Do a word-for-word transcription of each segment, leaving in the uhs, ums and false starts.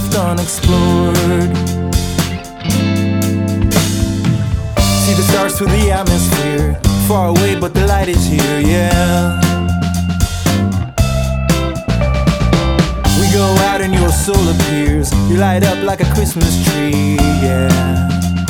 left unexplored. See the stars through the atmosphere, far away but the light is here, yeah. We go out and your soul appears, you light up like a Christmas tree, yeah.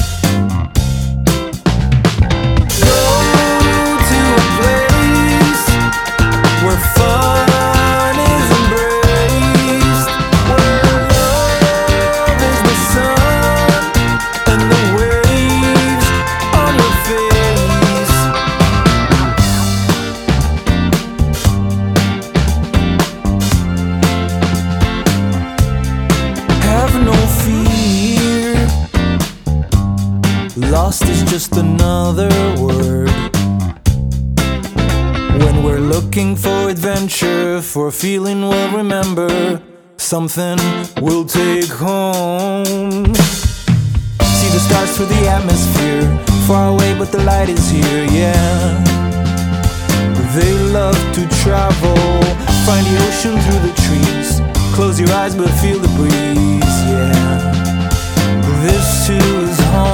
Lost is just another word when we're looking for adventure, for a feeling we'll remember, something we'll take home. See the stars through the atmosphere, far away but the light is here, yeah. They love to travel, find the ocean through the trees, close your eyes but feel the breeze, yeah. This too is home.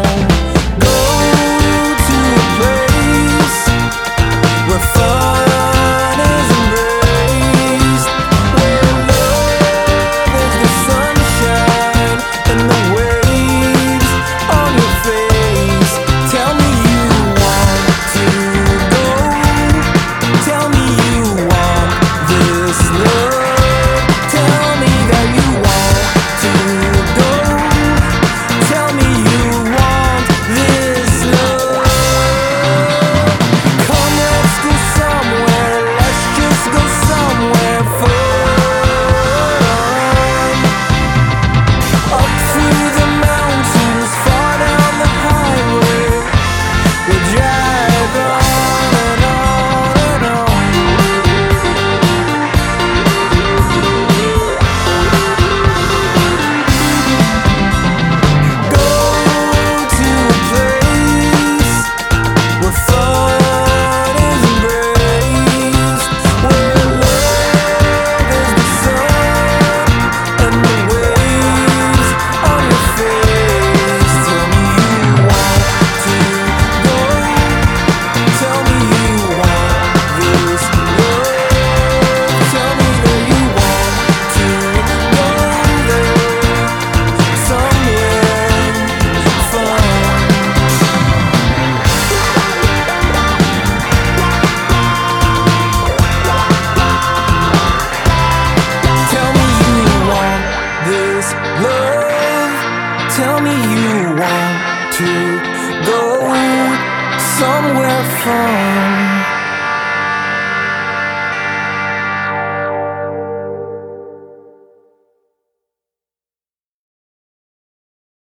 Tell me you want to go somewhere fun.